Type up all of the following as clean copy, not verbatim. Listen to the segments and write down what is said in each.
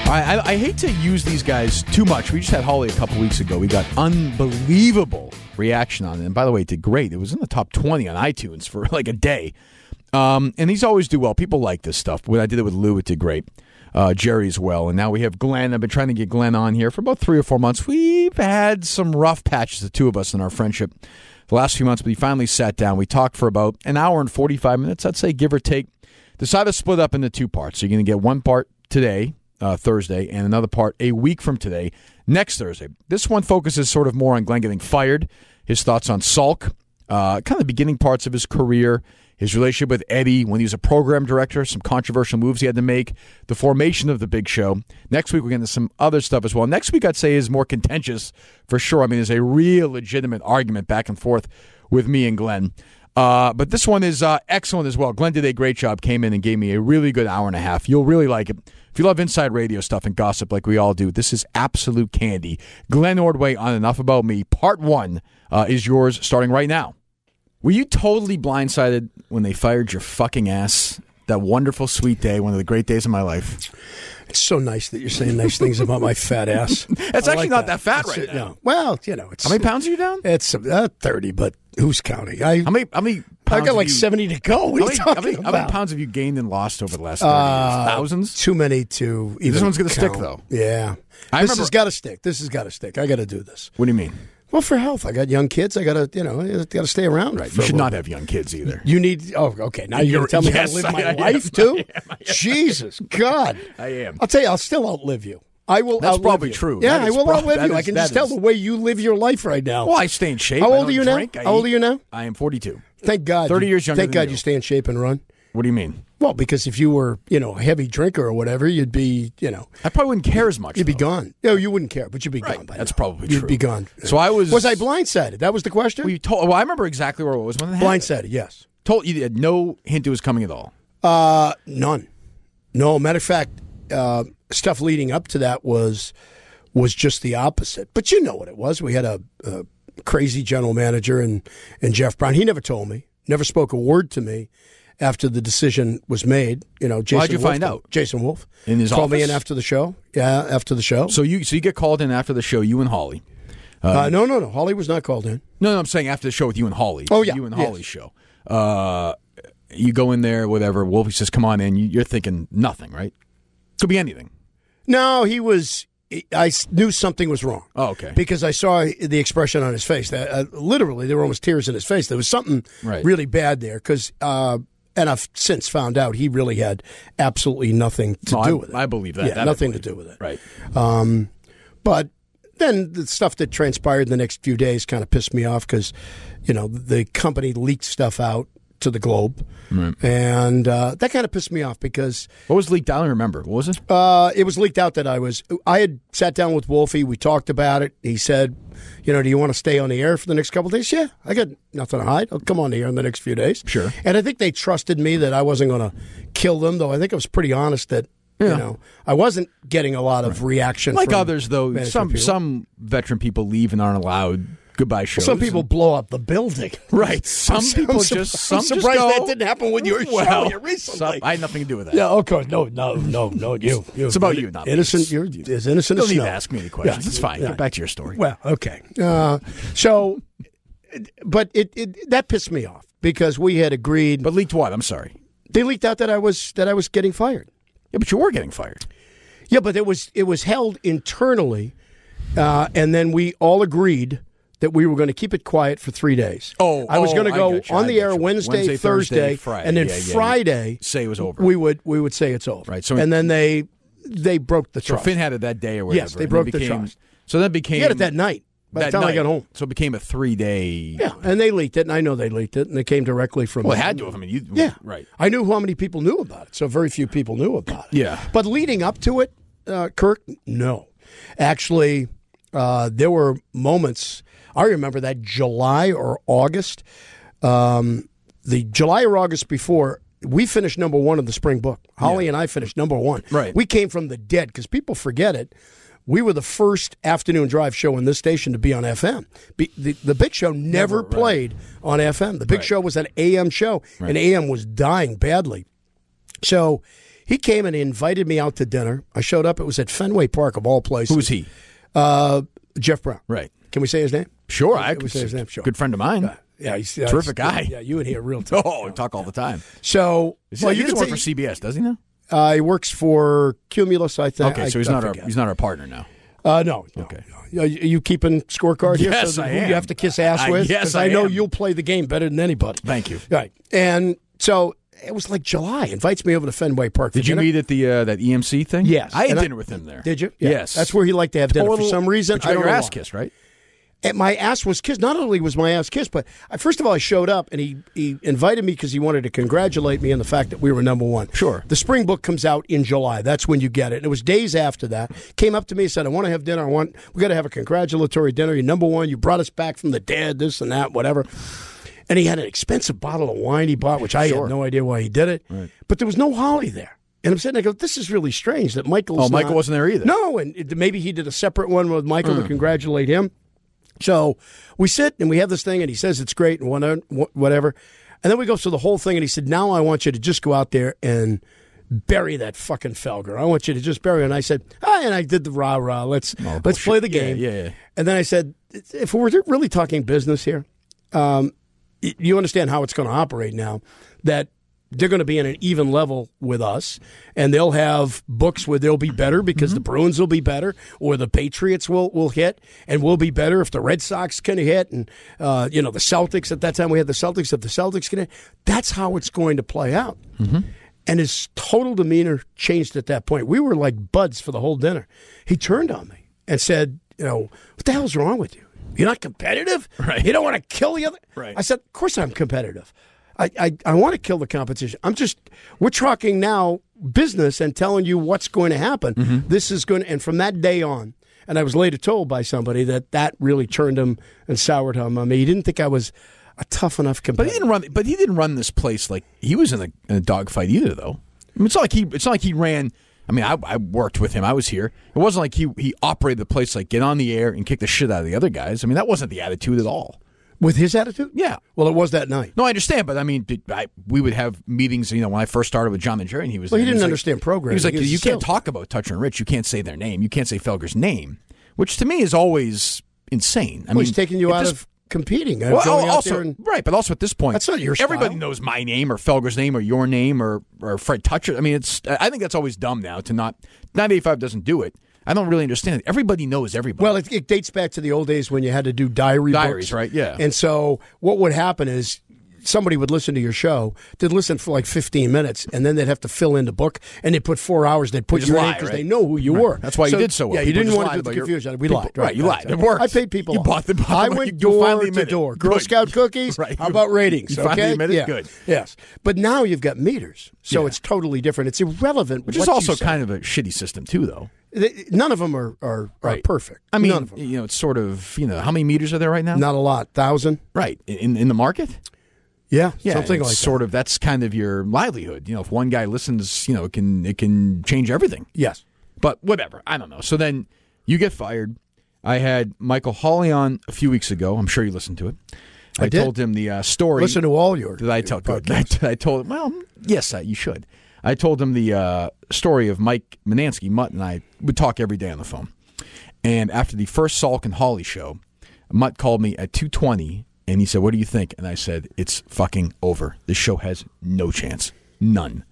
I hate to use these guys too much. We just had Holly a couple weeks ago. We got unbelievable reaction on it. And by the way, it did great. It was in the top 20 on iTunes for like a day. And these always do well. People like this stuff. When I did it with Lou, it did great. Jerry as well. And now we have Glenn. I've been trying to get Glenn on here for about 3 or 4 months. We've had some rough patches, the two of us, in our friendship the last few months. But he finally sat down. We talked for about an hour and 45 minutes, I'd say, give or take. Decided to split up into 2 parts. So you're going to get one part today, Thursday, and another part a week from today, next Thursday. This one focuses sort of more on Glenn getting fired, his thoughts on Salk, kind of the beginning parts of his career, his relationship with Eddie when he was a program director, some controversial moves he had to make, the formation of the Big Show. Next week, we're getting into some other stuff as well. Next week, I'd say, is more contentious for sure. I mean, there's a real legitimate argument back and forth with me and Glenn. But this one is excellent as well. Glenn did a great job, came in and gave me a really good hour and a half. You'll really like it. If you love inside radio stuff and gossip like we all do, this is absolute candy. Glenn Ordway on Enough About Me, Part 1 is yours starting right now. Were you totally blindsided when they fired your fucking ass? That wonderful, sweet day, one of the great days of my life. It's so nice that you're saying nice things about my fat ass. It's actually not that fat right now. No. Well, you know. It's, how many pounds are you down? It's 30, but who's counting? How many pounds I got like 70 to go. What are you talking about? How many pounds have you gained and lost over the last 30 years? Thousands? Too many to even This one's going to count. stick, though. Yeah. This has got to stick. This has got to stick. I got to do this. What do you mean? Well, for health. I got young kids. I got to stay around. Right. You should not have young kids either. You need. Oh, okay. Now you're going to tell me how to live my life too? I am. Jesus, God. I am. I'll tell you. I'll still outlive you. I will. That's outlive probably you. true. Yeah, I will outlive you. I can just tell the way you live your life right now. Well, I stay in shape. How old are you now? How old are you now? I am 42. Thank God. 30 years younger. Thank God you stay in shape and run. What do you mean? Well, because if you were, a heavy drinker or whatever, you'd be, I probably wouldn't care as much. You'd be gone. No, you wouldn't care, but you'd be gone by That's now. probably true. You'd be gone. So I was. Was I blindsided? That was the question? Well, I remember exactly where it was when it happened. Blindsided, yes. Told you had no hint it was coming at all. None. No, matter of fact, stuff leading up to that was just the opposite. But you know what it was. We had a crazy general manager and Jeff Brown. He never told me, never spoke a word to me after the decision was made. Jason Why'd you Wolf find out? Jason Wolf. In his called office? me in after the show. Yeah, after the show. So you get called in after the show, you and Holly. No. Holly was not called in. No, I'm saying after the show with you and Holly. Oh, yeah. You and Holly's show. You go in there, whatever. Wolfie says, come on in. You're thinking nothing, right? Could be anything. No, he was. I knew something was wrong. Oh, okay. Because I saw the expression on his face. Literally, there were almost tears in his face. There was something really bad there. Because, and I've since found out he really had absolutely nothing to do with it. I believe that. Yeah, that nothing to do with it. Right. But then the stuff that transpired the next few days kind of pissed me off because, the company leaked stuff out to the Globe. Right. And that kind of pissed me off because... What was leaked? I don't remember. What was it? It was leaked out that I had sat down with Wolfie. We talked about it. He said, do you want to stay on the air for the next couple of days? Yeah, I got nothing to hide. I'll come on the air in the next few days. Sure. And I think they trusted me that I wasn't going to kill them, though I think I was pretty honest that, I wasn't getting a lot of reaction. Like from others, though, some veteran people leave and aren't allowed goodbye shows. Some people blow up the building. Right. Some people I'm just surprised just go, that didn't happen with your show here recently. I had nothing to do with that. Yeah, of course. No, you. It's about you, not innocent. me. You're as innocent You as don't need snow. to ask me any questions. Yeah, it's fine. yeah. Get back to your story. Well, okay. So, but it that pissed me off because we had agreed. But leaked what? I'm sorry. They leaked out that I was getting fired. Yeah, but you were getting fired. Yeah, but it was held internally, and then we all agreed that we were going to keep it quiet for 3 days. I was going to go on the air Wednesday, Thursday, Friday, and then Friday say it was over. We would say it's over. Right. So and then they broke the so trust. Finn had it that day or whatever. Yes, they broke the trust. So that became He had it that night. By the time I got home. So it became a 3-day. Yeah, and they leaked it, and I know they leaked it, and it came directly from. Well, it had to have. I mean, right. I knew how many people knew about it, so very few people knew about it. Yeah. But leading up to it, Kirk, no. Actually, there were moments. I remember that July or August, the July or August before, we finished number 1 of the spring book. Holly and I finished number 1. Right. We came from the dead because people forget it. We were the first afternoon drive show in this station to be on FM. The Big Show never played on FM. The Big Show was an AM show, and AM was dying badly. So He came and he invited me out to dinner. I showed up. It was at Fenway Park, of all places. Who's he? Jeff Brown. Right. Can we say his name? Sure, I Can can we say his name? Sure. Good friend of mine. Yeah, he's Terrific guy. Yeah, you and he are real tough. Oh, we talk all the time. So, He you doesn't can work for CBS, does he now? He works for Cumulus, I think. Okay, so he's not our partner now. No. Okay. Are you keeping scorecard here? Yes, So I who am. you have to kiss ass with? Yes, 'Cause I know am. you'll play the game better than anybody. Thank you. Right. And so it was like July. Invites me over to Fenway Park. Did you meet at the that EMC thing? Yes. I had And dinner with him there. Did you? Yeah. Yes. That's where he liked to have dinner. For some reason, But you I got don't your know ass why. kissed, right? And my ass was kissed. Not only was my ass kissed, but first of all, I showed up and he invited me because he wanted to congratulate me on the fact that we were number one. Sure. The spring book comes out in July. That's when you get it. And it was days after that. Came up to me and said, I want to have dinner. We got to have a congratulatory dinner. You're number one. You brought us back from the dead, this and that, whatever. And he had an expensive bottle of wine he bought, which I had no idea why he did it. Right. But there was no Holly there. And I'm sitting there, I go, this is really strange that Michael's Michael wasn't there either. No, and maybe he did a separate one with Michael to congratulate him. So we sit and we have this thing, and he says it's great and whatever. And then we go through the whole thing, and he said, now I want you to just go out there and bury that fucking Felger. I want you to just bury it. And I said, and I did the rah-rah. Let's play the game. Yeah. And then I said, if we're really talking business here, you understand how it's going to operate now, that they're going to be in an even level with us, and they'll have books where they'll be better because the Bruins will be better, or the Patriots will hit, and we'll be better if the Red Sox can hit, and the Celtics. At that time, we had the Celtics. If the Celtics can hit, that's how it's going to play out. And his total demeanor changed at that point. We were like buds for the whole dinner. He turned on me and said, what the hell's wrong with you? You're not competitive? Right. You don't want to kill the other? Right. I said, of course I'm competitive. I want to kill the competition. We're talking now business and telling you what's going to happen. This is going to, and from that day on, and I was later told by somebody that really turned him and soured him. I mean, he didn't think I was a tough enough competitor. But he didn't run this place like he was in a dogfight either, though. I mean, it's not like he ran. I mean, I worked with him. I was here. It wasn't like he operated the place like get on the air and kick the shit out of the other guys. I mean, that wasn't the attitude at all. With his attitude? Yeah. Well, it was that night. No, I understand, but I mean, we would have meetings, when I first started with John and Jerry, and he was Well, he didn't understand programming. He was like, you can't talk about Toucher and Rich. You can't say their name. You can't say Felger's name, which to me is always insane. I mean, he's taking you out of competing. Well, also, right, but also at this point, that's not your style. Everybody knows my name or Felger's name or your name or Fred Toucher. I mean, I think that's always dumb now to not. 985 doesn't do it. I don't really understand it. Everybody knows everybody. Well, it dates back to the old days when you had to do diaries, books. Right? Yeah. And so what would happen is somebody would listen to your show, they'd listen for like 15 minutes, and then they'd have to fill in the book, and they'd put 4 hours, they'd put your name because they know who you were. That's why you did so well. Yeah, you didn't want to do the confusion. We lied. Right, you lied. It worked. I paid people You off. bought the I went door to door. Girl Scout cookies. Right. How about ratings? You finally okay? admitted? Yeah. Good. Yes. But now you've got meters, so it's totally different. It's irrelevant. Which is also kind of a shitty system, too, though. None of them are perfect. I mean, none of them. it's sort of, how many meters are there right now? Not a lot. 1,000. Right. In the market? Yeah, something like that. Sort of, that's kind of your livelihood. If one guy listens, it can change everything. Yes. But whatever. I don't know. So then you get fired. I had Michael Hawley on a few weeks ago. I'm sure you listened to it. I told him the story. Listen to all your Did I tell? Good. I told him, well, yes, you should. I told him the story of Mike Manansky. Mutt and I would talk every day on the phone. And after the first Salk and Hawley show, Mutt called me at 2:20, and he said, what do you think? And I said, it's fucking over. This show has no chance. None.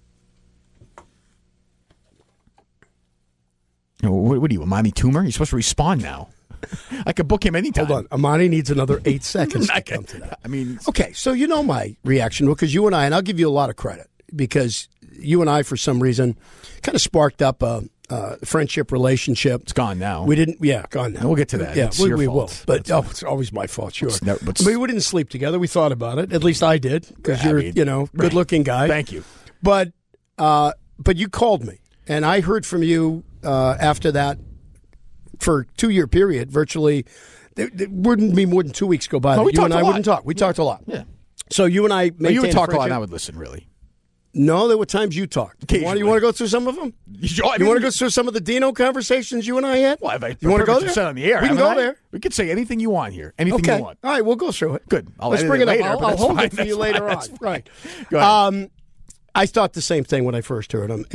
What are you, Amani Toomer? You're supposed to respond now. I could book him anytime. Hold on. Amani needs another 8 seconds to come to that. I mean... Okay, so you know my reaction, because you and I, and I'll give you a lot of credit, because you and I, for some reason, kind of sparked up a friendship relationship. It's gone now. We didn't, gone now. We'll get to that. Yeah, it's we your will. fault. But it's always my fault, sure. But we didn't sleep together. We thought about it. At least I did, because you're, good-looking guy. Thank you. But you called me, and I heard from you after that for a 2-year period, virtually. There wouldn't be more than 2 weeks go by that you and I wouldn't talk. We talked a lot. Yeah. So you and I maintained you would talk a lot, and friendship. I would listen, really. No, there were times you talked. You want to go through some of them? You want to go through some of the Dino conversations you and I had? Well, you want to go there? On the air, we can go there. We could say anything you want here. Anything you want. All right, we'll go through it. Good. Let's bring it up. Later, I'll hold it for you later on. Go ahead. I thought the same thing when I first heard him,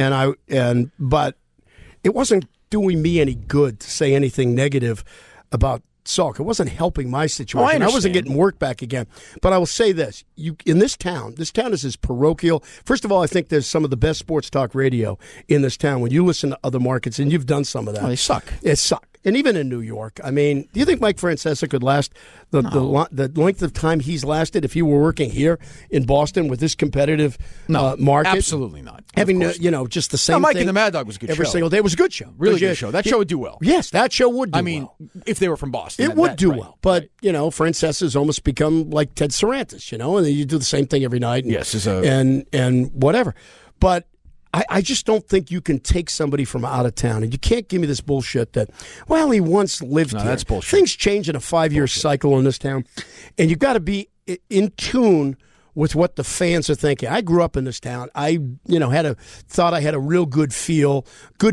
but it wasn't doing me any good to say anything negative about Salk. It wasn't helping my situation. I wasn't getting work back again. But I will say this: in this town is as parochial. First of all, I think there's some of the best sports talk radio in this town. When you listen to other markets, and you've done some of that, they suck. It suck. And even in New York, I mean, do you think Mike Francesa could last the length of time he's lasted if he were working here in Boston with this competitive market? Absolutely not. Having just the same. Mike thing and the Mad Dog was a good every show. single day. It was a good show, really good show. That show would do well. Yes, that show would do well. I mean, if they were from Boston, it would do well. But Francesa's almost become like Ted Sarantis, and you do the same thing every night. And, and whatever. But I just don't think you can take somebody from out of town, and you can't give me this bullshit that, well, he once lived here. That's bullshit. Things change in a 5-year cycle in this town, and you've got to be in tune with what the fans are thinking. I grew up in this town. I, thought I had a real good feel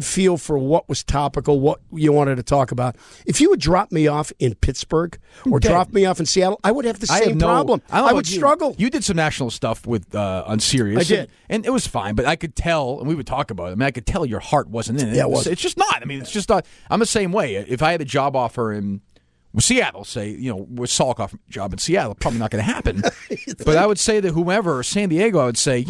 for what was topical, what you wanted to talk about. If you would drop me off in Pittsburgh or drop me off in Seattle, I would have the same problem. I would struggle. You did some national stuff with on Sirius. I did. And it was fine, but I could tell, and we would talk about it. I mean, I could tell your heart wasn't in it. Yeah, it was. It's just not. I mean, it's just not. I'm the same way. If I had a job offer in Seattle, say, with Salk off job in Seattle, probably not going to happen. But I would say that whomever, or San Diego, I would say,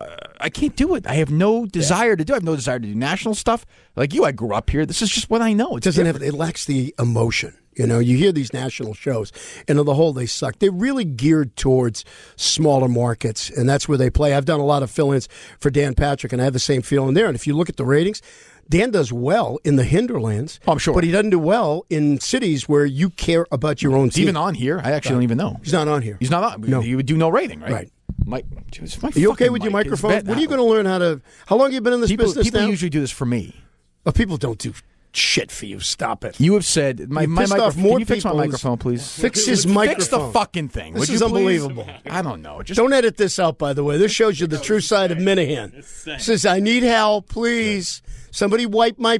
I can't do it. I have no desire to do it. I have no desire to do national stuff. Like you, I grew up here. This is just what I know. It lacks the emotion. You hear these national shows, and on the whole, they suck. They're really geared towards smaller markets, and that's where they play. I've done a lot of fill-ins for Dan Patrick, and I have the same feeling there. And if you look at the ratings, Dan does well in the hinterlands. Oh, I'm sure. But he doesn't do well in cities where you care about your own team. Even on here? I actually don't even know. He's not on here. He's not on. No. He would do no rating, right? Right. Are you okay with your microphone? When are you going to learn how to... How long have you been in this business People now? usually do this for me. Well, people don't do shit for you. Stop it. You have said... My microphone. Can you fix my microphone, please? Fix his microphone. Fix the fucking thing. This is unbelievable. I don't know. Don't edit this out, by the way. This shows you the true side of Minahan. Says, I need help, please. Somebody wipe my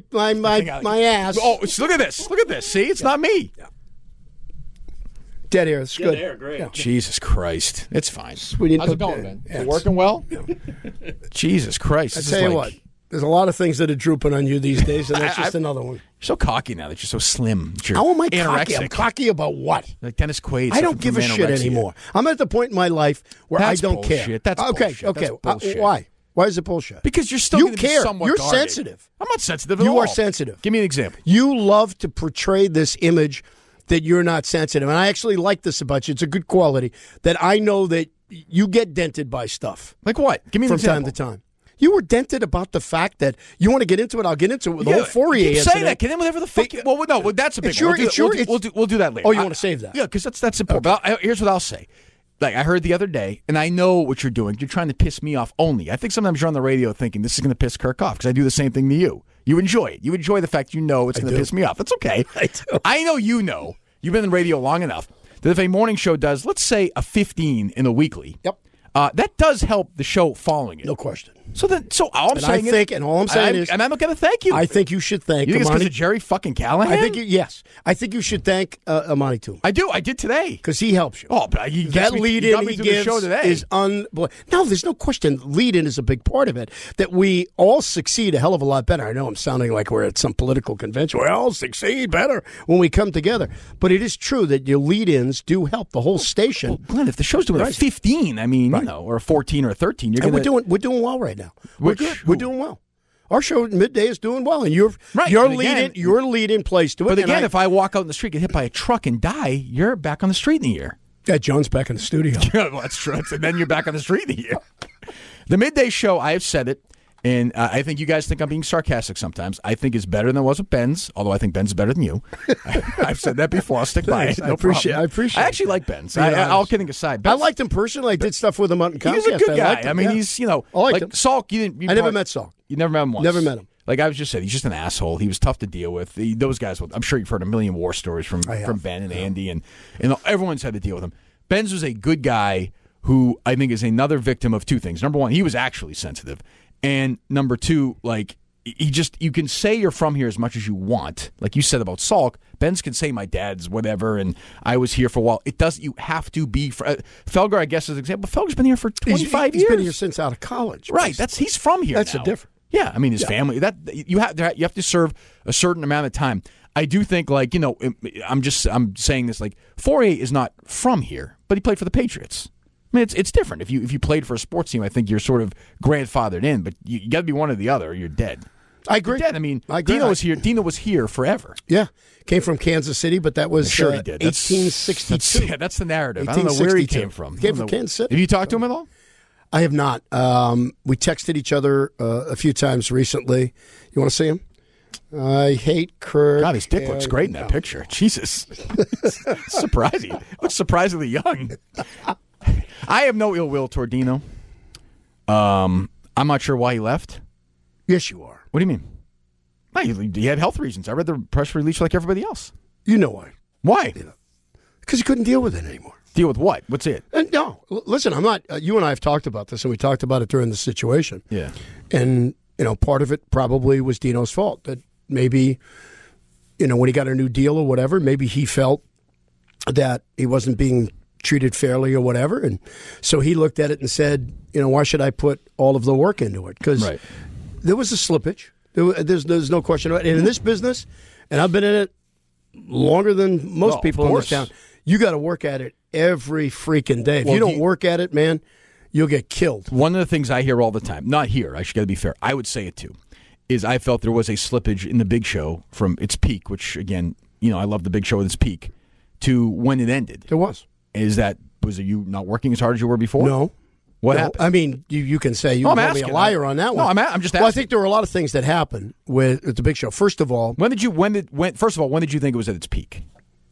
ass. Oh, look at this. Look at this. See, it's not me. Yeah. Dead air. It's good. Dead air, great. Yeah. Jesus Christ. It's fine. How's it going, man? Is it working well? Yeah. Jesus Christ. I tell you what. There's a lot of things that are drooping on you these days, and that's just another one. You're so cocky now that you're so slim. How am I cocky? I'm cocky about what? Like Dennis Quaid. I don't give a shit anymore. I'm at the point in my life where I don't care. That's bullshit. Okay. That's bullshit. Why? Why is it bullshit? Because you're still you care. Somewhat You're guarded. sensitive. I'm not sensitive at all. You are sensitive. Give me an example. You love to portray this image that you're not sensitive, and I actually like this about you. It's a good quality that I know that you get dented by stuff. Like what? Give me an example. From time to time. You were dented about the fact that you want to get into it. I'll get into it with the whole Fourier incident. Say that. Get in whatever the fuck. Well, that's a big one. We'll do that later. Oh, you want to save that? Yeah, because that's important. Okay. But here's what I'll say. Like I heard the other day, and I know what you're doing. You're trying to piss me off only. I think sometimes you're on the radio thinking this is going to piss Kirk off because I do the same thing to you. You enjoy it. You enjoy the fact it's going to piss me off. That's okay. I do. I know you know. You've been in radio long enough that if a morning show does, let's say, a 15 in a weekly, that does help the show following it. No question. So all I'm saying is, and I'm not going to thank you. I think you should thank. You think it's because of Jerry fucking Callahan? Yes. I think you should thank Amani Toomey. I do. I did today because he helps you. Oh, but that lead-in he gives the show today is unbelievable. No, there's no question. Lead-in is a big part of it. That we all succeed a hell of a lot better. I know I'm sounding like we're at some political convention. We all succeed better when we come together. But it is true that your lead-ins do help the whole station. Well, Glenn, if the show's doing a 15, I mean, or a 14 or a 13, we're doing well right now. We're good. We're doing well. Our show at midday is doing well, and your lead-in plays to it. But again, if I walk out in the street, get hit by a truck, and die, you're back on the street in a year. Yeah, John's back in the studio. Yeah, well, that's true. And then you're back on the street in a year. The midday show, I have said it, and I think you guys think I'm being sarcastic sometimes. I think it's better than it was with Ben's, although I think Ben's better than you. I've said that before. I'll stick by it. I appreciate it. I actually like Ben's. All kidding aside. I liked him personally. I did stuff with him on Comcast. He's a good guy. I mean, he's, I liked him. Salk, I never met Salk. You never met him once? Never met him. Like I was just saying, he's just an asshole. He was tough to deal with. Those guys, I'm sure you've heard a million war stories from Ben and Andy, and everyone's had to deal with him. Ben's was a good guy who I think is another victim of two things. Number one, he was actually sensitive. And number two, like, you can say you're from here as much as you want, like you said about Salk, Benz can say my dad's whatever, and I was here for a while. It doesn't. You have to be. Felger, I guess, is an example. Felger's been here for 25 years. He's been here since out of college. Right. He's from here. That's now. a difference. Yeah, I mean his family. That you have to serve a certain amount of time. I do think, like, I'm saying this, like, Fourier is not from here, but he played for the Patriots. I mean, it's different. If you played for a sports team, I think you're sort of grandfathered in, but you got to be one or the other, or you're dead. I agree. You're dead. I mean, I agree. Dino was here forever. Yeah, came from Kansas City, but that was Sure he did. 1862. That's the narrative. I don't know where he came from. He came from Kansas City. Have you talked to him at all? I have not. We texted each other a few times recently. You want to see him? I hate Kirk. God, his dick looks great in that picture. Jesus. Surprising. Looks surprisingly young. I have no ill will toward Dino. I'm not sure why he left. Yes, you are. What do you mean? He had health reasons. I read the press release like everybody else. You know why. Why? Because he couldn't deal with it anymore. Deal with what? What's it? No, listen, I'm not. You and I have talked about this, and we talked about it during the situation. Yeah. And, part of it probably was Dino's fault. That maybe, when he got a new deal or whatever, maybe he felt that he wasn't being treated fairly or whatever. And so he looked at it and said, why should I put all of the work into it? Because there was a slippage. There's no question about it. And in this business, and I've been in it longer than most people in this town, you got to work at it every freaking day. If you don't work at it, man, you'll get killed. One of the things I hear all the time, not here, I should got to be fair, I would say it too, is I felt there was a slippage in the Big Show from its peak, which, again, I love the Big Show at its peak, to when it ended. There was. Was it you not working as hard as you were before? No. What happened? I mean, you can say you can be a liar on that one. No, I'm just asking. Well, I think there were a lot of things that happened with the Big Show. First of all, when did you think it was at its peak?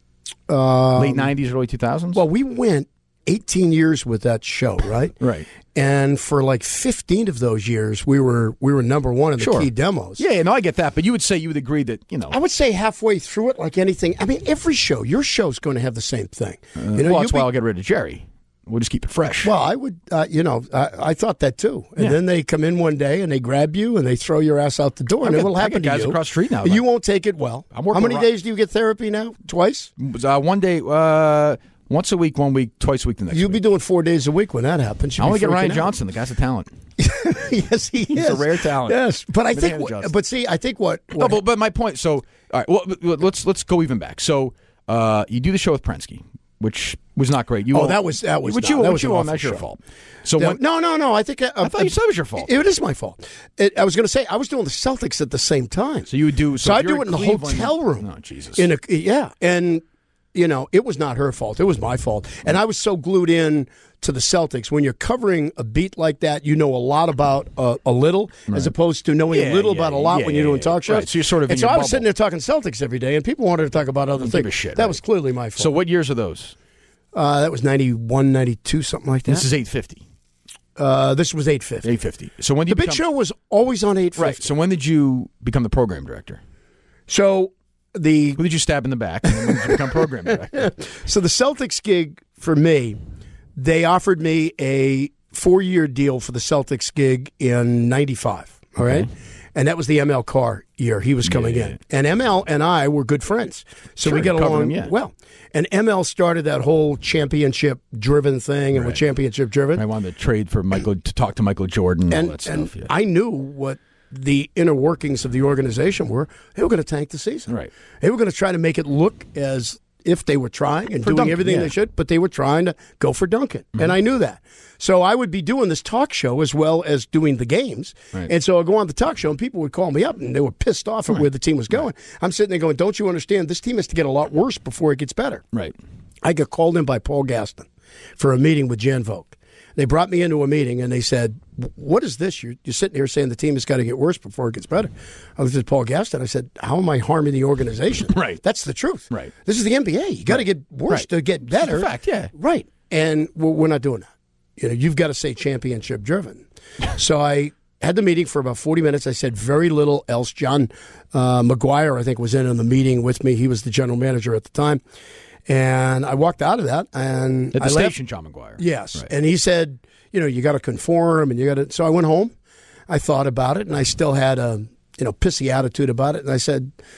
Late 90s, early 2000s? Well, we went 18 years with that show, right? Right. And for like 15 of those years, we were number one in the key demos. Yeah, no, I get that. But you would agree that, I would say halfway through it, like anything. I mean, every show, your show's going to have the same thing. That's why I'll get rid of Jerry. We'll just keep it fresh. Well, I would, I thought that too. And then they come in one day and they grab you and they throw your ass out the door. And it will happen to you. Guys across the street now. You won't take it well. How many days do you get therapy now? Twice? 1 day, once a week, 1 week, twice a week the next week. You'll be doing 4 days a week when that happens. I want to get Ryan Johnson. The guy's a talent. Yes, he is. He's a rare talent. Yes. But I think, what. No, but my point, so, all right, well, let's go even back. So, you do the show with Prensky, which was not great. That was that's your fault. So no. I think I thought you said it was your fault. It is my fault. I was going to say I was doing the Celtics at the same time. So you would do. So I do it in the hotel room. Oh Jesus! And it was not her fault. It was my fault. And I was so glued in to the Celtics. When you're covering a beat like that, you know a lot about a little, as opposed to knowing a little about a lot when you're doing talk shows. Right. So you're sort of. And so I was sitting there talking Celtics every day, and people wanted to talk about other things. That was clearly my fault. So what years are those? That was 91, 92, something like that. This is 850. This was 850. 850. So when did the Big Show was always on 850. Right. So when did you become the program director? So who did you stab in the back? And when did you become program director? So the Celtics gig for me, they offered me a 4-year deal for the Celtics gig in 95. All right. Okay. And that was the ML Carr year. He was coming in. And ML and I were good friends. So we got along well. And ML started that whole championship-driven thing and was championship-driven. I wanted to trade for Michael, to talk to Michael Jordan and all that stuff. And I knew what the inner workings of the organization were. They were going to tank the season. Right. They were going to try to make it look as if they were trying and doing Duncan, everything they should, but they were trying to go for Duncan. Mm-hmm. And I knew that. So I would be doing this talk show as well as doing the games. Right. And so I'd go on the talk show, and people would call me up, and they were pissed off at where the team was going. Right. I'm sitting there going, don't you understand? This team has to get a lot worse before it gets better. Right. I got called in by Paul Gaston for a meeting with Jan Vogt. They brought me into a meeting, and they said, what is this? You're sitting here saying the team has got to get worse before it gets better. I looked at Paul Gaston. I said, how am I harming the organization? Right. That's the truth. Right. This is the NBA. You got to get worse to get better. It's a fact, yeah. Right. And we're not doing that. You've got to say championship driven. So I had the meeting for about 40 minutes. I said very little else. John McGuire, I think, was in on the meeting with me. He was the general manager at the time. And I walked out of that. And at the station, John McGuire. Yes. Right. And he said, you got to conform. And you got to. So I went home. I thought about it. And I still had a pissy attitude about it. And I said,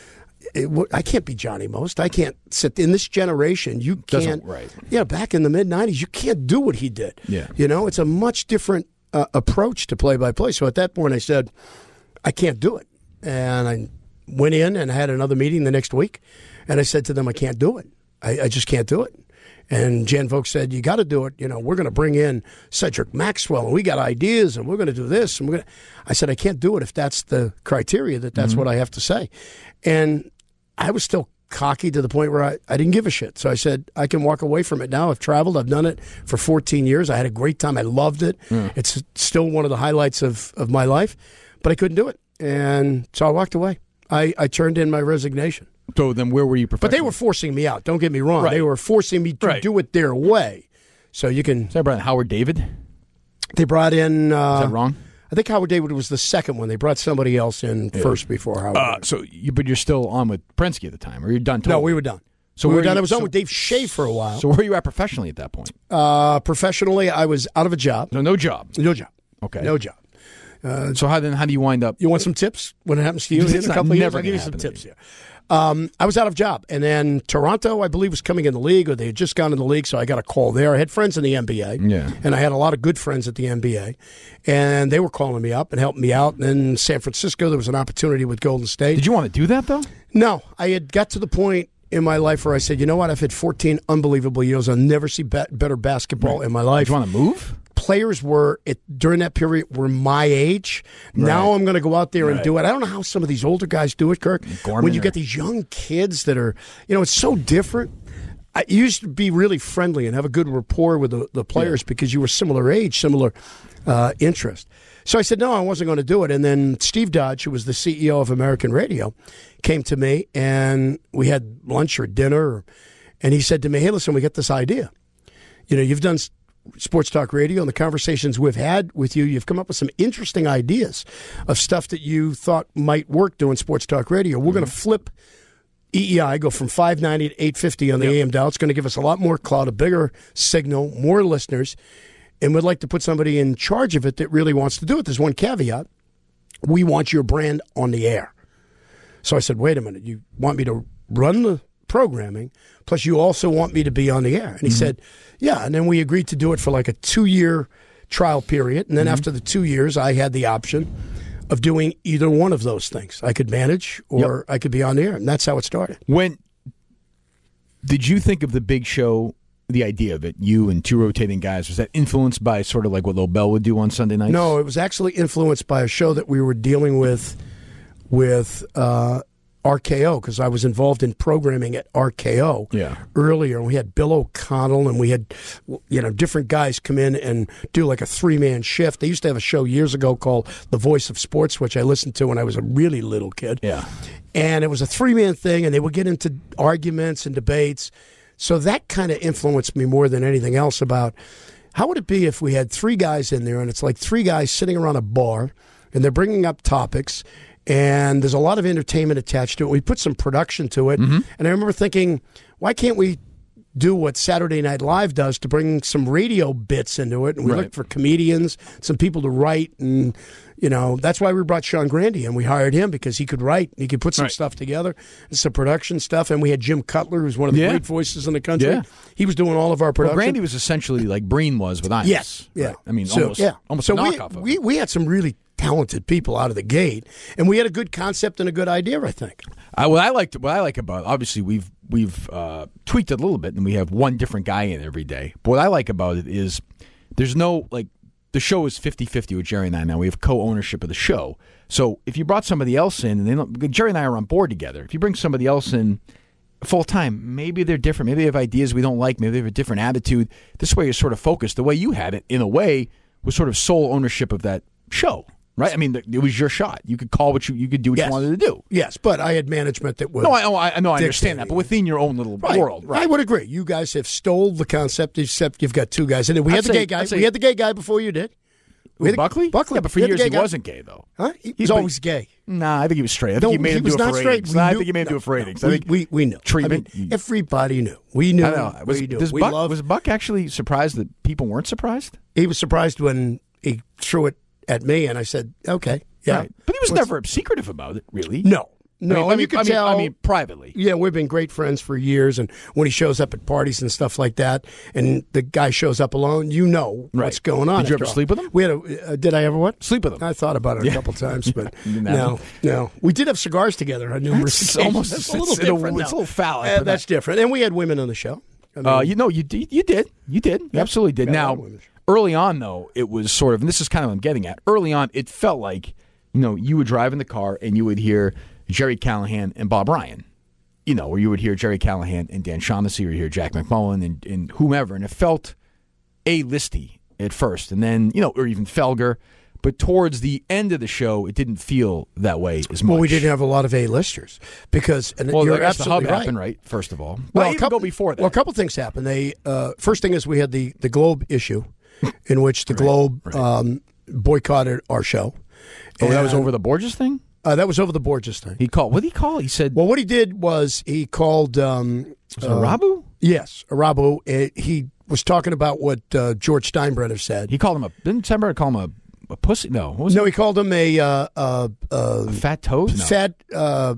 I can't be Johnny Most. I can't sit in this generation. You can't. Right. Yeah, back in the mid-'90s, you can't do what he did. Yeah. It's a much different approach to play-by-play. So at that point, I said, I can't do it. And I went in and had another meeting the next week, and I said to them, I can't do it. I just can't do it. And Jan Vogel said, you got to do it. We're going to bring in Cedric Maxwell, and we got ideas, and we're going to do this. And I said, I can't do it if that's the criteria, that's what I have to say. And I was still cocky to the point where I didn't give a shit. So I said, I can walk away from it now. I've traveled. I've done it for 14 years. I had a great time. I loved it. It's still one of the highlights of my life, but I couldn't do it. And so I walked away. I turned in my resignation. So then where were you professionally? But they were forcing me out. Don't get me wrong. Right. They were forcing me to do it their way. So you can... So they brought in Howard David? They brought in... Is that wrong? I think Howard David was the second one. They brought somebody else in first before Howard David. But you're still on with Prensky at the time, or you're done totally? No, we were done. So we were done. I was on with Dave Shea for a while. So where were you at professionally at that point? Professionally, I was out of a job. No job? No job. Okay. No job. So how do you wind up? You want some tips when it happens to you in a couple of years? I'll give you some tips here. I was out of job, and then Toronto, I believe, was coming in the league, or they had just gone in the league, so I got a call there. I had friends in the NBA, and I had a lot of good friends at the NBA, and they were calling me up and helping me out. And then San Francisco, there was an opportunity with Golden State. Did you want to do that, though? No. I had got to the point in my life where I said, you know what, I've had 14 unbelievable years. I'll never see better basketball in my life. Did you want to move? Players during that period were my age. Right. Now I'm going to go out there and do it. I don't know how some of these older guys do it, Kirk. When you get these young kids that are, it's so different. I used to be really friendly and have a good rapport with the players because you were similar age, similar interest. So I said, no, I wasn't going to do it. And then Steve Dodge, who was the CEO of American Radio, came to me, and we had lunch or dinner, and he said to me, hey, listen, we got this idea. You've done Sports Talk Radio, and the conversations we've had with you, you've come up with some interesting ideas of stuff that you thought might work doing Sports Talk Radio. We're going to flip EEI, go from 590 to 850 on the AM dial. It's going to give us a lot more clout, a bigger signal, more listeners, and we'd like to put somebody in charge of it that really wants to do it. There's one caveat. We want your brand on the air. So I said, wait a minute, you want me to run the programming, plus you also want me to be on the air? And he said, yeah. And then we agreed to do it for like a 2-year trial period. And then after the 2 years, I had the option of doing either one of those things. I could manage or I could be on the air. And that's how it started. When did you think of the Big Show, the idea of it, you and two rotating guys? Was that influenced by sort of like what Lobel would do on Sunday nights? No, it was actually influenced by a show that we were dealing with RKO, because I was involved in programming at RKO earlier. We had Bill O'Connell, and we had different guys come in and do like a 3-man shift. They used to have a show years ago called The Voice of Sports, which I listened to when I was a really little kid. Yeah. And it was a 3-man thing, and they would get into arguments and debates. So that kind of influenced me more than anything else about how would it be if we had 3 guys in there, and it's like 3 guys sitting around a bar, and they're bringing up topics, and there's a lot of entertainment attached to it. We put some production to it. And I remember thinking, why can't we do what Saturday Night Live does to bring some radio bits into it? And we looked for comedians, some people to write. And, that's why we brought Sean Grandy, and we hired him because he could write. He could put some stuff together, and some production stuff. And we had Jim Cutler, who's one of the great voices in the country. Yeah. He was doing all of our production. Well, Grandy was essentially like Breen was with Imus. Yes. Yeah. Right. I mean, almost a knockoff of it. We had some really talented people out of the gate, and we had a good concept and a good idea, I think. What I like about, obviously we've tweaked it a little bit, and we have one different guy in every day. But what I like about it is there's no, the show is 50-50 with Jerry and I now. We have co-ownership of the show. So if you brought somebody else in, and Jerry and I are on board together, if you bring somebody else in full-time, maybe they're different. Maybe they have ideas we don't like. Maybe they have a different attitude. This way you're sort of focused. The way you had it, in a way, was sort of sole ownership of that show. Right? I mean, it was your shot. You could call you could do what you wanted to do. Yes, but I had management that would. No, I understand that, but within your own little world. Right. I would agree. You guys have stole the concept, except you've got 2 guys. And we had the gay guy. We had the gay guy before you did. Buckley? Buckley. Yeah, but for years he wasn't gay, though. Huh? He's always gay. Nah, I think he was straight. I think he made him do it for ratings. I think he made him do it for ratings. We knew. Treatment. I mean, everybody knew. We knew. I know. Was Buck actually surprised that people weren't surprised? He was surprised when he threw it at me, and I said, okay. Yeah. Right. But he was never secretive about it, really. No. No, and you can tell. I mean, privately. Yeah, we've been great friends for years, and when he shows up at parties and stuff like that, and the guy shows up alone, you know what's going on. Did you ever sleep with him? We had did I ever what? Sleep with him? I thought about it a couple times, but no. We did have cigars together on numerous occasions. That's a little different. It's a little phallic. That's different. And we had women on the show. I mean, you did. You absolutely did. Now, early on, though, it was sort of, and this is kind of what I'm getting at. Early on, it felt like, you would drive in the car and you would hear Jerry Callahan and Bob Ryan, or you would hear Jerry Callahan and Dan Shaughnessy, or you hear Jack McMullen and whomever, and it felt A-listy at first, and then, or even Felger. But towards the end of the show, it didn't feel that way as much. Well, we didn't have a lot of A-listers because, and you're absolutely the Hub right. happened, right? First of all, Well, go before that. Well, a couple things happened. First thing is we had the Globe issue, in which the Globe boycotted our show. Oh, that was over the Borges thing? That was over the Borges thing. What did he call? He said... Well, what he did was he called... was it Arabu? Yes, Arabu. He was talking about what George Steinbrenner said. He called him didn't Steinbrenner call him a pussy? No. He called him a fat toad? No. Fat...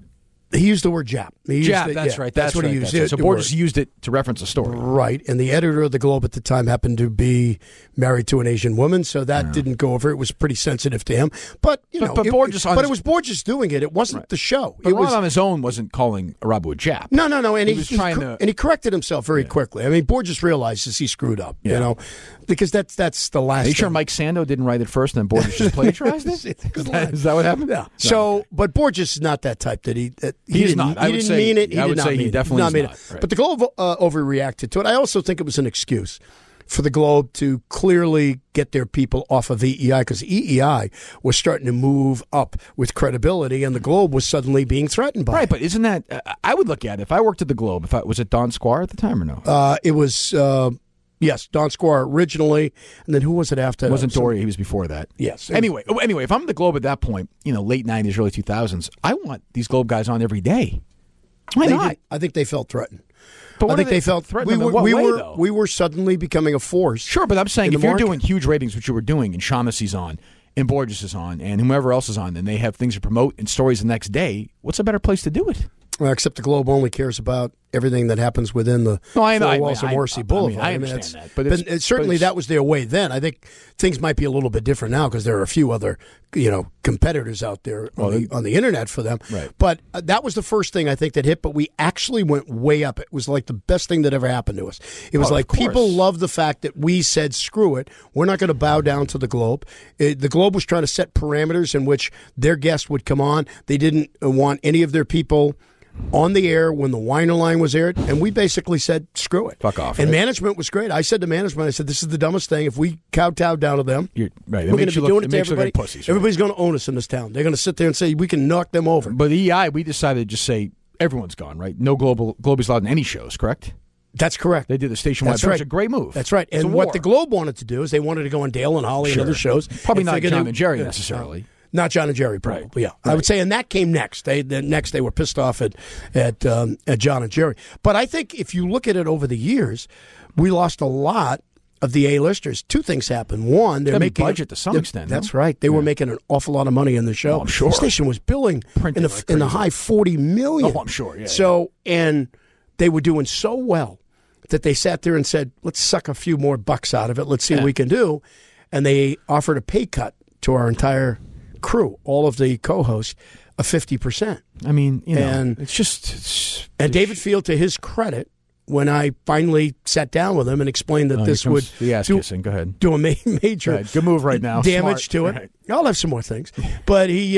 He used the word Jap. That's right. That's what right. he used. So Borges used it to reference a story. Right. And the editor of the Globe at the time happened to be married to an Asian woman, so that didn't go over. It was pretty sensitive to him. But, Borges... But it was Borges doing it. It wasn't the show. But Ron on his own wasn't calling Arabu a Jap. No. And he corrected himself very quickly. I mean, Borges realizes he screwed up, because that's the last Are you sure Mike Sando didn't write it first and then Borges just plagiarized it? Is that what happened? Yeah. So, but Borges is not that type that he is not. He didn't mean it. I would say he definitely is not. Right. But the Globe overreacted to it. I also think it was an excuse for the Globe to clearly get their people off of EEI, because EEI was starting to move up with credibility, and the Globe was suddenly being threatened by it. Right, but isn't that... I would look at it. If I worked at the Globe, was it Don Squire at the time or no? It was... Yes, Don Squire originally, and then who was it after? It wasn't Doria. He was before that. Yes. Anyway, if I'm the Globe at that point, late 90s, early 2000s, I want these Globe guys on every day. Why not? I think they felt threatened. But I think they felt threatened. We were suddenly becoming a force. Sure, but I'm saying if you're doing huge ratings, which you were doing, and Shaughnessy's on, and Borges is on, and whomever else is on, and they have things to promote and stories the next day, what's a better place to do it? Well, except the Globe only cares about everything that happens within the four walls of Morrissey Boulevard. I understand that. But certainly that was their way then. I think things might be a little bit different now because there are a few other competitors out there on the Internet for them. Right. But that was the first thing I think that hit, but we actually went way up. It was like the best thing that ever happened to us. It was like people loved the fact that we said, screw it, we're not going to bow down to the Globe. The Globe was trying to set parameters in which their guests would come on. They didn't want any of their people on the air when the Weiner line was aired, and we basically said, screw it. Fuck off. And right? management was great. I said to management, this is the dumbest thing. If we kowtow down to them, we're going to be doing it to everybody. Like pussies, right? Everybody's going to own us in this town. They're going to sit there and say, we can knock them over. But EI, we decided to just say, everyone's gone, right? No Globe is allowed in any shows, correct? That's correct. They did the station-wide. That's right. It's a great move. That's right. And what the Globe wanted to do is they wanted to go on Dale and Holly and other shows. Probably not John and Jerry necessarily. Not John and Jerry, probably. Right. Yeah, I would say, and that came next. They were pissed off at John and Jerry. But I think if you look at it over the years, we lost a lot of the A-listers. Two things happened. One, they're making budget to some extent. That's right. They were making an awful lot of money in the show. Oh, I'm sure. The station was billing in the high $40 million. Oh, I'm sure. Yeah. So and they were doing so well that they sat there and said, "Let's suck a few more bucks out of it. Let's see what we can do." And they offered a pay cut to our entire crew, all of the co-hosts, of 50%. I mean, and it's just... And David Field, to his credit, when I finally sat down with him and explained that this would the ass kissing. Go ahead. Do a major good move right now. Damage to it. Right. I'll have some more things. But he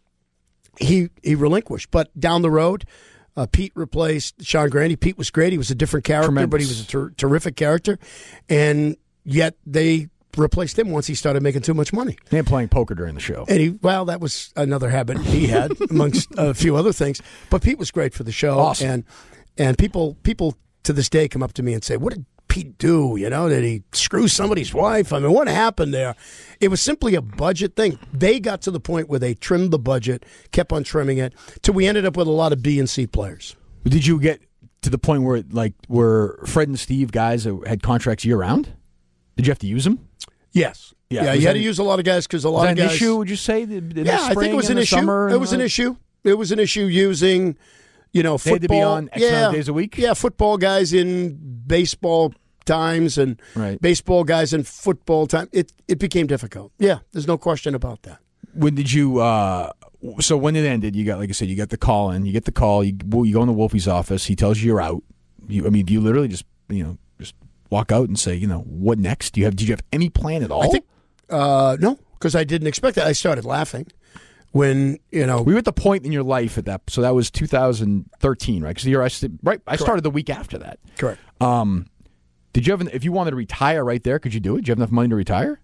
relinquished. But down the road, Pete replaced Sean Grandy. Pete was great. He was a different character, Tremendous. But he was a terrific character. And yet they replaced him once he started making too much money. And playing poker during the show. And that was another habit he had, amongst a few other things. But Pete was great for the show. Awesome. And people to this day come up to me and say, what did Pete do? Did he screw somebody's wife? I mean, what happened there? It was simply a budget thing. They got to the point where they trimmed the budget, kept on trimming it, till we ended up with a lot of B and C players. Did you get to the point where Fred and Steve guys had contracts year-round? Did you have to use them? Yes. Yeah, you had to use a lot of guys because a lot of guys... Was that an issue, would you say? I think it was an issue. It was an issue. It was an issue using, football. They had to be on X amount of days a week? Yeah, football guys in baseball times and baseball guys in football time. It became difficult. Yeah, there's no question about that. When did you? So when it ended, you got, like I said, you got the call in. You get the call. You go into Wolfie's office. He tells you you're out. Do you literally just walk out and say, what next? Did you have any plan at all? I think no, because I didn't expect that. I started laughing when we were at the point in your life at that. So that was 2013, right? Because the year I started the week after that. Correct. Did you have? If you wanted to retire right there, could you do it? Did you have enough money to retire?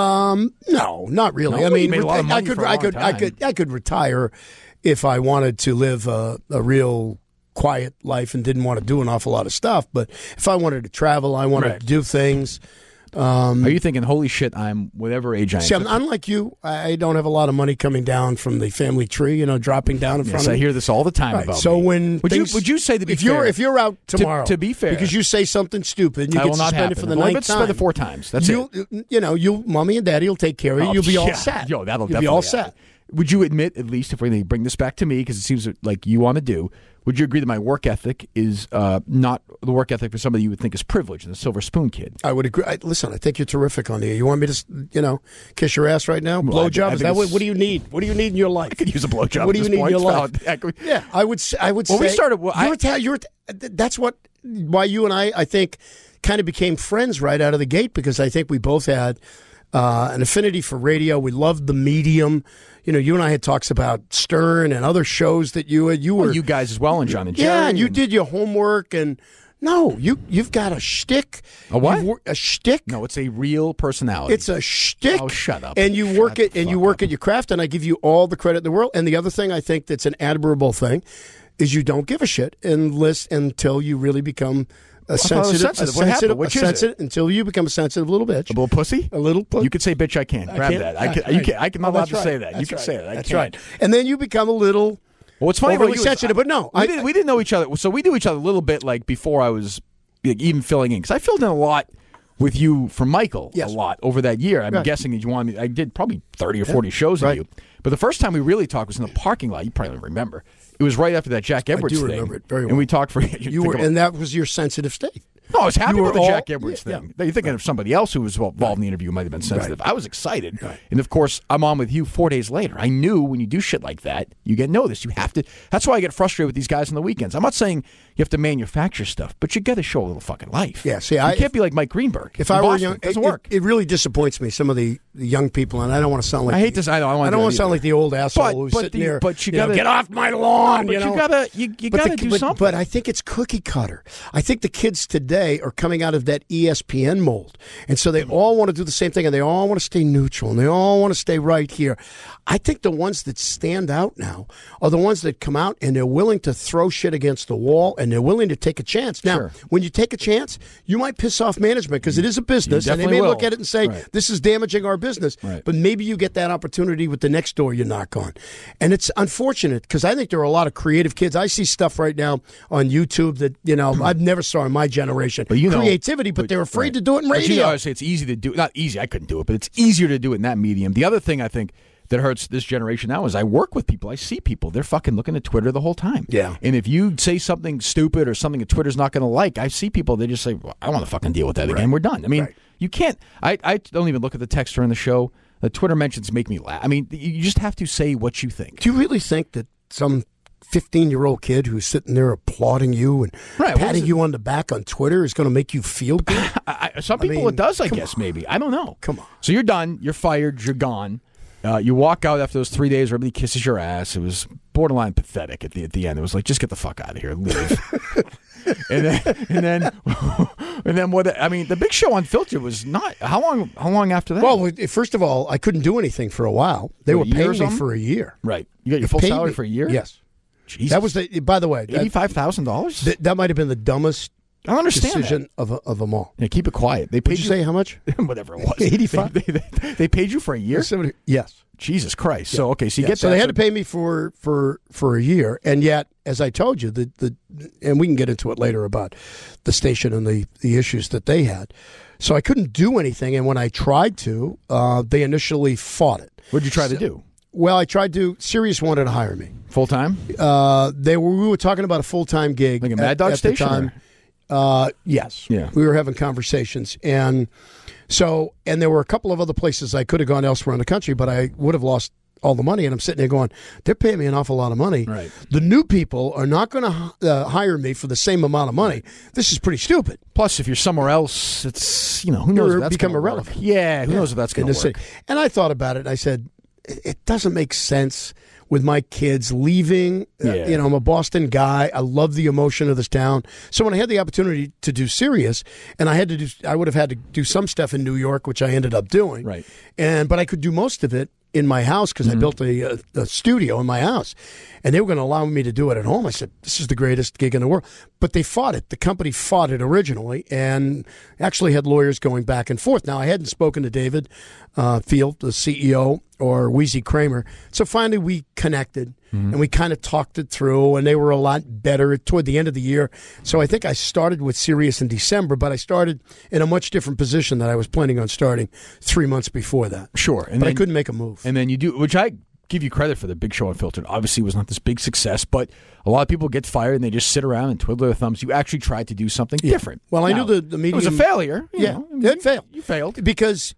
No, not really. No, I mean, you made a lot of money for a long time. I could retire if I wanted to live a real quiet life and didn't want to do an awful lot of stuff. But if I wanted to travel, I wanted to do things. Are you thinking, holy shit, I'm whatever age I am? See, I'm unlike you. I don't have a lot of money coming down from the family tree, dropping down in front of me. I hear this all the time about so me. when would you say, to be fair, if you're out tomorrow, to be fair, because you say something stupid, you get suspended for the ninth time. Suspended 4 times. That's it. Mommy and Daddy will take care of you. You'll be all set. That'll You'll definitely be all set. Would you admit, at least, if we're going to bring this back to me, because it seems like you want to do, would you agree that my work ethic is not the work ethic for somebody you would think is privileged and a silver spoon kid? I would agree. Listen, I think you're terrific on the air. You want me to, kiss your ass right now? Blowjob? Is that what do you need? What do you need in your life? I could use a blowjob. What do you need in your life? Yeah, I would well, say. We started. That's why you and I think, kind of became friends right out of the gate, because I think we both had an affinity for radio. We loved the medium. You and I had talks about Stern and other shows that you had. You guys as well, and John and Jerry. Yeah, and you did your homework. And no, you've got a shtick. A what? A shtick? No, it's a real personality. It's a shtick. Oh, shut up. And you work it, and you work at your craft. And I give you all the credit in the world. And the other thing I think that's an admirable thing is you don't give a shit until you really become until you become a sensitive little bitch. A little pussy? A little pussy. You could say bitch, I can't. Grab that. I'm not allowed to say that. You can say that. That's right. And then you become a little what's funny overly sensitive, but no. We didn't know each other. So we knew each other a little bit like before I was even filling in. Because I filled in a lot with you for Michael a lot over that year. I'm guessing that you wanted me. I did probably 30 or 40 shows with you. But the first time we really talked was in the parking lot. You probably don't remember. It was right after that Jack Edwards thing. I do remember it very well. And we talked for and that was your sensitive state. No, I was happy with the Jack Edwards thing. You're thinking of somebody else who was involved in the interview who might have been sensitive. I was excited. And, of course, I'm on with you 4 days later. I knew when you do shit like that, you get noticed. You have to. That's why I get frustrated with these guys on the weekends. I'm not saying you have to manufacture stuff, but you got to show a little fucking life. Yeah, see, you can't be like Mike Greenberg. If I were young, it doesn't work. It really disappoints me, some of the young people, and I don't want to sound like... I hate this. I don't want to sound like the old asshole who's sitting there. But you got to... Get off my lawn, you got to do something. But I think it's cookie cutter. I think the kids today are coming out of that ESPN mold. And so they all want to do the same thing, and they all want to stay neutral, and they all want to stay right here. I think the ones that stand out now are the ones that come out and they're willing to throw shit against the wall, and they're willing to take a chance. Now, when you take a chance, you might piss off management because it is a business, and they may look at it and say, this is damaging our business. But maybe you get that opportunity with the next door you knock on. And it's unfortunate because I think there are a lot of creative kids. I see stuff right now on YouTube that, I've never saw in my generation. But creativity, but they're afraid to do it in radio. But I say it's easy to do. Not easy, I couldn't do it, but it's easier to do it in that medium. The other thing I think that hurts this generation now is I work with people. I see people. They're fucking looking at Twitter the whole time. Yeah. And if you say something stupid or something that Twitter's not going to like, I see people, they just say, well, I don't want to fucking deal with that again. We're done. I mean, you can't. I don't even look at the text during the show. The Twitter mentions make me laugh. I mean, you just have to say what you think. Do you really think that some 15-year-old kid who's sitting there applauding you and patting you on the back on Twitter is going to make you feel good? Some people it does, I guess, maybe. I don't know. Come on. So you're done. You're fired. You're gone. You walk out after those 3 days where everybody kisses your ass. It was borderline pathetic at the end. It was like, just get the fuck out of here. Leave. and then what? I mean, the big show on Filter was not. How long after that? Well, first of all, I couldn't do anything for a while. They were paying me for a year. Right. You got your full salary for a year? Yes. Jesus. That was by the way, $85,000? That might have been the dumbest I don't understand decision of them all. Yeah, keep it quiet. They paid Did you say how much? Whatever it was. 85. They paid you for a year? Yes. Jesus Christ. Yeah. So okay, so you get that. So they had to pay me for a year, and yet, as I told you, and we can get into it later about the station and the issues that they had. So I couldn't do anything, and when I tried to, they initially fought it. What did you try to do? Well, I tried to. Sirius wanted to hire me Full time? We were talking about a full-time gig. Like a Mad Dog at station? The time. Yes. Yeah. We were having conversations. And there were a couple of other places I could have gone elsewhere in the country, but I would have lost all the money. And I'm sitting there going, they're paying me an awful lot of money. Right. The new people are not going to hire me for the same amount of money. This is pretty stupid. Plus, if you're somewhere else, it's, who knows if that's become gonna irrelevant. work. Yeah, who knows if that's going to work. And I thought about it, and I said, it doesn't make sense with my kids leaving. Yeah. I'm a Boston guy. I love the emotion of this town. So when I had the opportunity to do Sirius, and I would have had to do some stuff in New York, which I ended up doing. Right. But I could do most of it in my house because I built a studio in my house, and they were going to allow me to do it at home. I said, this is the greatest gig in the world. But they fought it. The company fought it originally and actually had lawyers going back and forth. Now, I hadn't spoken to David Field, the CEO, or Wheezy Kramer. So finally we connected, and we kind of talked it through, and they were a lot better toward the end of the year. So I think I started with Sirius in December, but I started in a much different position that I was planning on starting 3 months before that. Sure. But I couldn't make a move. And then you do, which I give you credit for. The Big Show Unfiltered obviously was not this big success, but a lot of people get fired and they just sit around and twiddle their thumbs. You actually tried to do something different. Well, I knew the medium. It was a failure. It failed. You failed. Because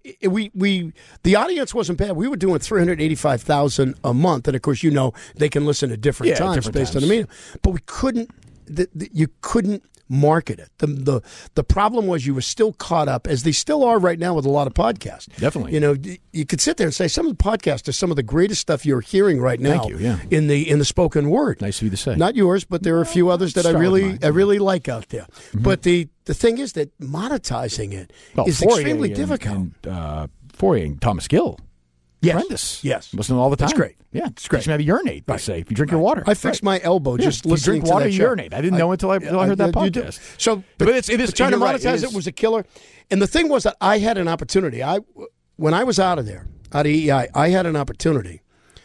the audience wasn't bad. We were doing 385,000 a month, and of course, they can listen at different times based on the medium. But we couldn't. You couldn't market it. The problem was you were still caught up, as they still are right now with a lot of podcasts. Definitely. You could sit there and say some of the podcasts are some of the greatest stuff you're hearing right now. Thank you, yeah. in the spoken word. Nice of you to say. Not yours, but there are a few others that I really like out there. But the thing is that monetizing it is extremely difficult. And Fourier and Thomas Gill. Yes. Horrendous. Yes. Listen all the time. That's great. Yeah. It's great. Teach me how to urinate, they say, if you drink your water. I fixed my elbow just listening to to water, that you show. urinate. I didn't know until I heard that podcast. So, but it is trying to you're right, monetize it was a killer. And the thing was that I had an opportunity. When I was out of EEI, I had an opportunity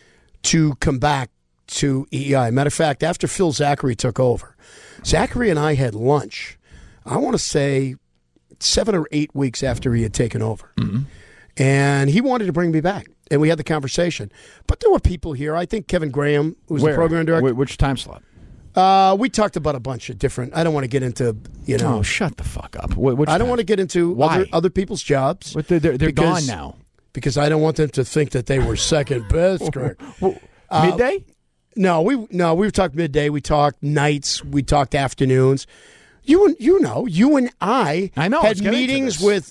to come back to EEI. Matter of fact, after Phil Zachary took over, Zachary and I had lunch, I want to say 7 or 8 weeks after he had taken over. Mm-hmm. And he wanted to bring me back. And we had the conversation. But there were people here. I think Kevin Graham, who was the program director. Which time slot? We talked about a bunch of different. I don't want to get into, Oh, shut the fuck up. I don't want to get into other people's jobs. But they're gone now. Because I don't want them to think that they were second best. Midday? No, we talked midday. We talked nights. We talked afternoons. You and I had meetings with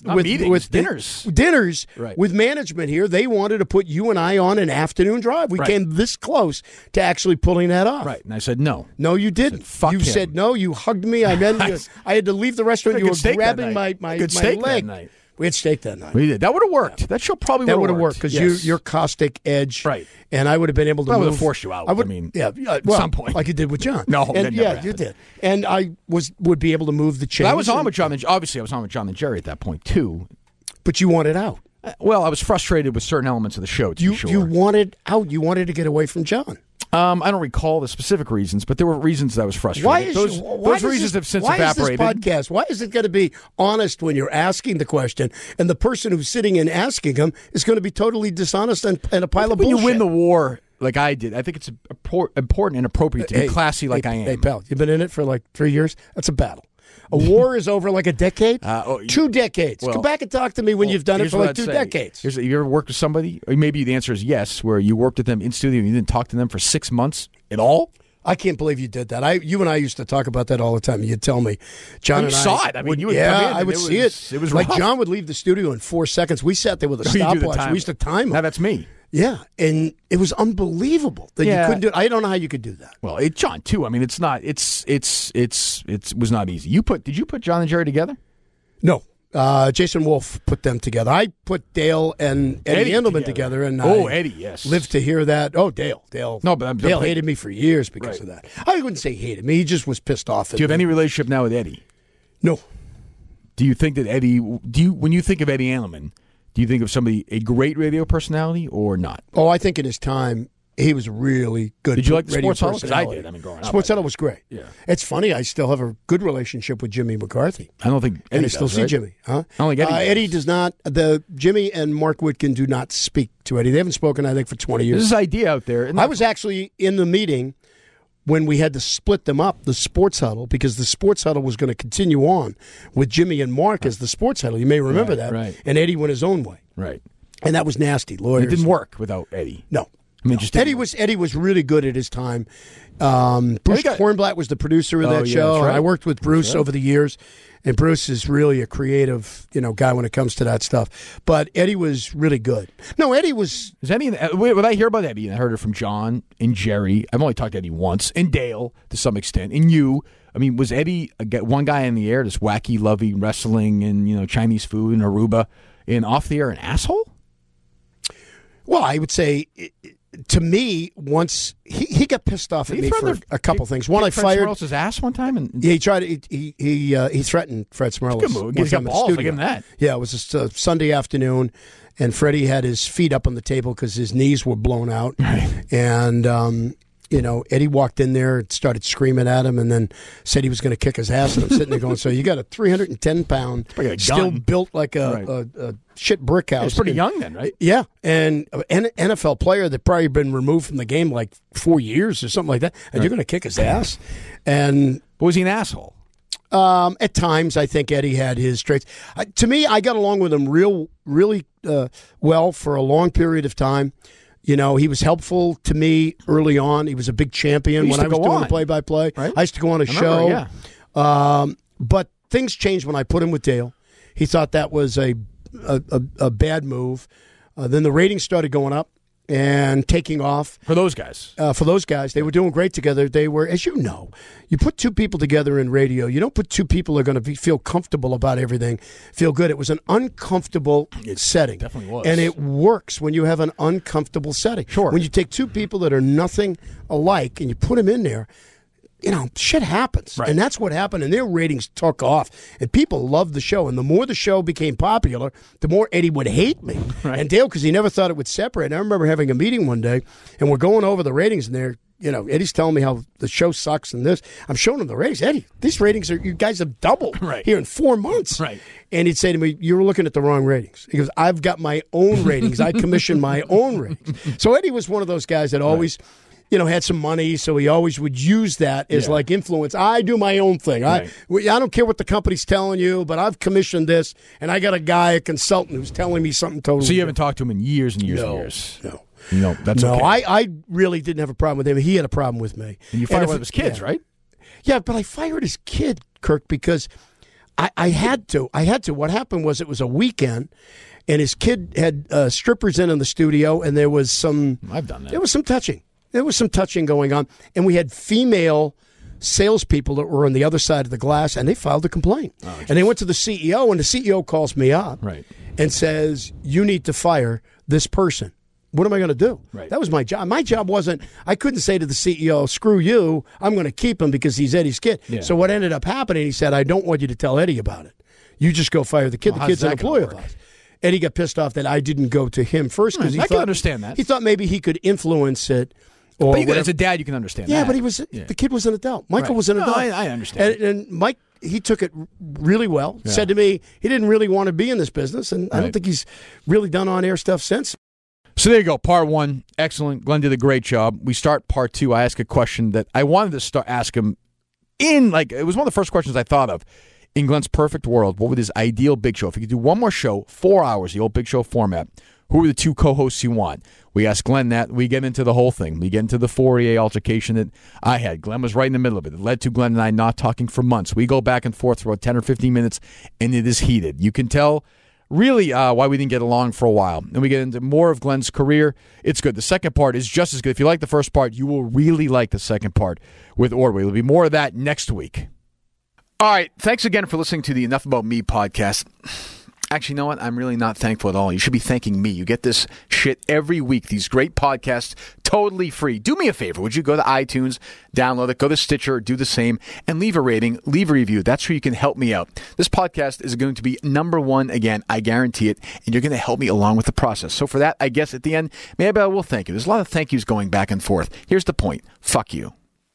dinners with management here. They wanted to put you and I on an afternoon drive. We came this close to actually pulling that off. Right, and I said no. No, you didn't. Fuck you him. said no. You hugged me. I had to leave the restaurant. You were grabbing my leg. We had steak that night. We did. That would have worked. Yeah. That show probably would have worked because your caustic edge, right? And I would have been able to. I would have forced you out. At some point, like you did with John. No, you did. And I would be able to move the chains. I was on with John. Obviously, I was on with John and Jerry at that point too. But you wanted out. Well, I was frustrated with certain elements of the show. You wanted out. You wanted to get away from John. I don't recall the specific reasons, but there were reasons that I was frustrated. Those reasons have since evaporated. Why is this podcast? Why is it going to be honest when you're asking the question, and the person who's sitting and asking them is going to be totally dishonest and a pile of bullshit? When you win the war like I did, I think it's important and appropriate to be classy like I am. Hey, pal, you've been in it for like 3 years? That's a battle. A war is over like a decade? 2 decades. Come back and talk to me when you've done it for like 2 decades. You ever worked with somebody? Or maybe the answer is yes, where you worked with them in studio and you didn't talk to them for 6 months at all? I can't believe you did that. You and I used to talk about that all the time. You'd tell me, John and I saw it. I mean, you would come in. I would see it. It was like rough. John would leave the studio in 4 seconds. We sat there with a stopwatch. We used to time him. Now that's me. Yeah, and it was unbelievable that you couldn't do it. I don't know how you could do that. Well, John too. I mean, it's not. It was not easy. Did you put John and Jerry together? No. Jason Wolf put them together. I put Dale and Eddie Endelman together, and Eddie, yes, lived to hear that. Oh, Dale. No, but Dale hated me for years because of that. I wouldn't say hated me. He just was pissed off. Do you have any relationship now with Eddie? No. Do you think that Eddie? When you think of Eddie Endelman, do you think of somebody a great radio personality or not? Oh, I think in his time he was really good. Did you like the radio Sports Huddle? Because I personality. did. I mean, growing up. Sports Huddle was great. Yeah. It's funny. I still have a good relationship with Jimmy McCarthy. I don't think Eddie And I still does, see right? Jimmy. Huh? I don't think Eddie does. Eddie does not. Jimmy and Mark Whitkin do not speak to Eddie. They haven't spoken, I think, for 20 years. There's this idea out there. I was actually in the meeting when we had to split them up, the Sports Huddle, because the Sports Huddle was going to continue on with Jimmy and Mark as the Sports Huddle. You may remember that. Right. And Eddie went his own way. Right. And that was nasty. Lawyers. It didn't work without Eddie. No. I mean, just didn't Eddie work. was really good at his time. Bruce Kornblatt was the producer of that yeah, show. that's right. I worked with Bruce over the years, and Bruce is really a creative, guy when it comes to that stuff. But Eddie was really good. No, Eddie was. Is Eddie? When I hear about Eddie, and I heard it from John and Jerry. I've only talked to Eddie once, and Dale to some extent, and you. I mean, was Eddie one guy in the air, just wacky, lovey wrestling and Chinese food and Aruba, and off the air an asshole? Well, I would say, to me, once he got pissed off at me for a couple things. One, I Fred fired. Smirl's ass one time, and Yeah, he tried. He threatened Fred Smirlis. Good move. He's got balls. I'll give him that. Yeah, it was a Sunday afternoon, and Freddie had his feet up on the table because his knees were blown out. Right. And Eddie walked in there and started screaming at him, and then said he was going to kick his ass. And I'm sitting there going, "So you got a 310-pound, like a still gun. built like a shit brick house." He's pretty young then, right? Yeah, and an NFL player that probably been removed from the game like 4 years or something like that, and you're going to kick his ass. And But was he an asshole? at times, I think Eddie had his traits. To me, I got along with him really well for a long period of time. He was helpful to me early on. He was a big champion when I was doing the play-by-play. Right? I used to go on a show. Yeah. But things changed when I put him with Dale. He thought that was a bad move. Then the ratings started going up and taking off. For those guys. They were doing great together. They were, as you know, you put two people together in radio. You don't put two people who are going to feel comfortable about everything, feel good. It was an uncomfortable setting. Definitely was. And it works when you have an uncomfortable setting. Sure. When you take two people that are nothing alike and you put them in there, shit happens. Right. And that's what happened, and their ratings took off. And people loved the show. And the more the show became popular, the more Eddie would hate me. Right. And Dale, because he never thought it would separate. And I remember having a meeting one day, and we're going over the ratings, and they're, Eddie's telling me how the show sucks and this. I'm showing him the ratings. Eddie, these ratings you guys have doubled here in 4 months. Right. And he'd say to me, you were looking at the wrong ratings. He goes, I've got my own ratings. I commission my own ratings. So Eddie was one of those guys that always... had some money, so he always would use that as like influence. I do my own thing. Right. I don't care what the company's telling you, but I've commissioned this, and I got a consultant, who's telling me something totally So you haven't talked to him in years and years and years? No, that's okay. I really didn't have a problem with him. He had a problem with me. And you fired one of his kids, right? Yeah, but I fired his kid, Kirk, because I had to. What happened was it was a weekend, and his kid had strippers in the studio, and there was some... I've done that. There was some touching. There was some touching going on, and we had female salespeople that were on the other side of the glass, and they filed a complaint. And they went to the CEO, and the CEO calls me up and says, you need to fire this person. What am I going to do? Right. That was my job. My job wasn't, I couldn't say to the CEO, screw you, I'm going to keep him because he's Eddie's kid. Yeah. So what ended up happening, he said, I don't want you to tell Eddie about it. You just go fire the kid. Well, the kid's how's an that gonna employee of work? ours. Eddie got pissed off that I didn't go to him first because I can understand that. He thought maybe he could influence it. Or But as a dad, you can understand that. yeah, but he was the kid was an adult. Michael was an adult. I understand. And Mike, he took it really well. Yeah. Said to me he didn't really want to be in this business, and I don't Right. think he's really done on-air stuff since. So there you go. Part one, excellent. Glenn did a great job. We start part two. I ask a question that I wanted to ask him it was one of the first questions I thought of. In Glenn's perfect world, what would his ideal Big Show? If he could do one more show, 4 hours, the old Big Show format, who are the two co-hosts you want? We ask Glenn that. We get into the whole thing. We get into the Fourier altercation that I had. Glenn was right in the middle of it. It led to Glenn and I not talking for months. We go back and forth for about 10 or 15 minutes, and it is heated. You can tell really why we didn't get along for a while. And we get into more of Glenn's career. It's good. The second part is just as good. If you like the first part, you will really like the second part with Ordway. There'll be more of that next week. All right. Thanks again for listening to the Enough About Me podcast. Actually, you know what? I'm really not thankful at all. You should be thanking me. You get this shit every week, these great podcasts, totally free. Do me a favor. Would you go to iTunes, download it, go to Stitcher, do the same, and leave a rating, leave a review. That's where you can help me out. This podcast is going to be number one again. I guarantee it. And you're going to help me along with the process. So for that, I guess at the end, maybe I will thank you. There's a lot of thank yous going back and forth. Here's the point. Fuck you.